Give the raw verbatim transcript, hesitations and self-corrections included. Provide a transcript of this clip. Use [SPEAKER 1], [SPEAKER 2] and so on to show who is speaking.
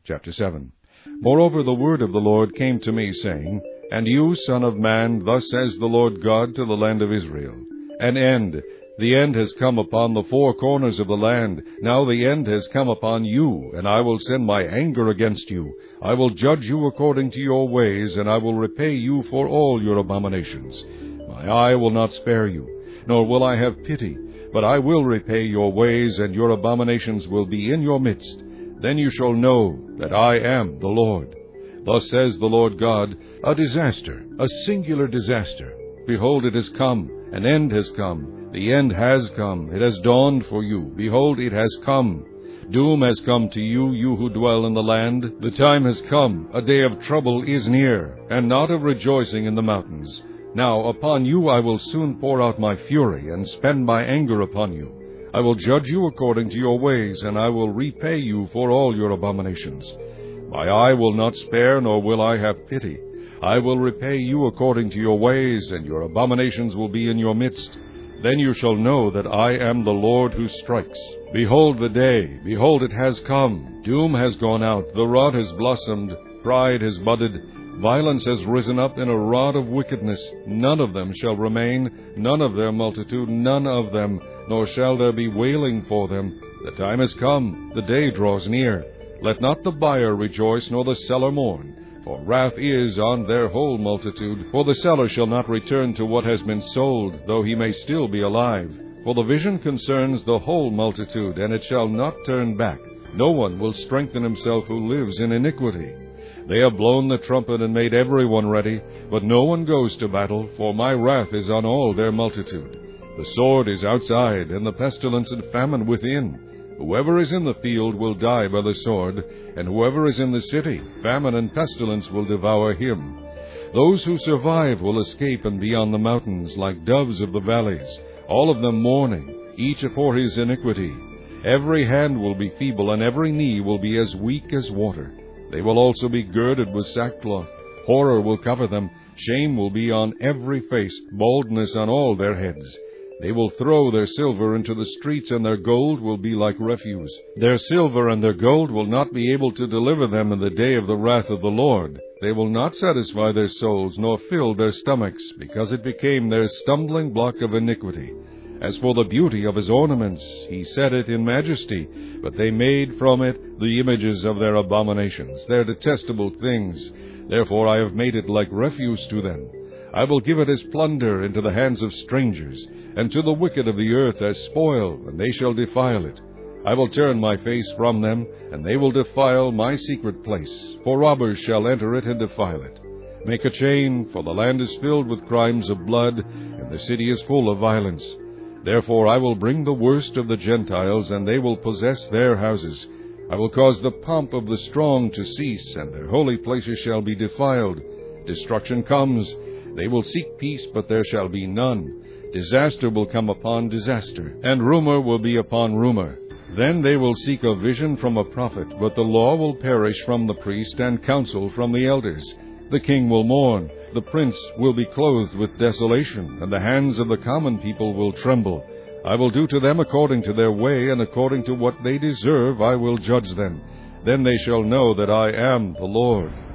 [SPEAKER 1] Chapter seven. Moreover, the word of the Lord came to me, saying, And you, son of man, thus says the Lord God to the land of Israel, An end, the end has come upon the four corners of the land. Now the end has come upon you, and I will send my anger against you. I will judge you according to your ways, and I will repay you for all your abominations. My eye will not spare you, nor will I have pity, but I will repay your ways, and your abominations will be in your midst. Then you shall know that I am the Lord. Thus says the Lord God, a disaster, a singular disaster. Behold, it has come, an end has come, the end has come, it has dawned for you. Behold, it has come. Doom has come to you, you who dwell in the land. The time has come, a day of trouble is near, and not of rejoicing in the mountains. Now upon you I will soon pour out my fury, and spend my anger upon you. I will judge you according to your ways, and I will repay you for all your abominations. My eye will not spare, nor will I have pity. I will repay you according to your ways, and your abominations will be in your midst. Then you shall know that I am the Lord who strikes. Behold the day, behold it has come. Doom has gone out, the rod has blossomed, pride has budded, violence has risen up in a rod of wickedness. None of them shall remain, none of their multitude, none of them, nor shall there be wailing for them. The time has come, the day draws near. Let not the buyer rejoice, nor the seller mourn. For wrath is on their whole multitude. For the seller shall not return to what has been sold, though he may still be alive. For the vision concerns the whole multitude, and it shall not turn back. No one will strengthen himself who lives in iniquity. They have blown the trumpet and made everyone ready, but no one goes to battle, for my wrath is on all their multitude. The sword is outside, and the pestilence and famine within. Whoever is in the field will die by the sword, and whoever is in the city, famine and pestilence will devour him. Those who survive will escape and be on the mountains, like doves of the valleys, all of them mourning, each for his iniquity. Every hand will be feeble, and every knee will be as weak as water. They will also be girded with sackcloth. Horror will cover them. Shame will be on every face, baldness on all their heads. They will throw their silver into the streets, and their gold will be like refuse. Their silver and their gold will not be able to deliver them in the day of the wrath of the Lord. They will not satisfy their souls, nor fill their stomachs, because it became their stumbling block of iniquity. As for the beauty of his ornaments, he set it in majesty, but they made from it the images of their abominations, their detestable things. Therefore I have made it like refuse to them. I will give it as plunder into the hands of strangers, and to the wicked of the earth as spoil, and they shall defile it. I will turn my face from them, and they will defile my secret place, for robbers shall enter it and defile it. Make a chain, for the land is filled with crimes of blood, and the city is full of violence. Therefore I will bring the worst of the Gentiles, and they will possess their houses. I will cause the pomp of the strong to cease, and their holy places shall be defiled. Destruction comes. They will seek peace, but there shall be none. Disaster will come upon disaster, and rumor will be upon rumor. Then they will seek a vision from a prophet, but the law will perish from the priest, and counsel from the elders. The king will mourn, the prince will be clothed with desolation, and the hands of the common people will tremble. I will do to them according to their way, and according to what they deserve I will judge them. Then they shall know that I am the Lord.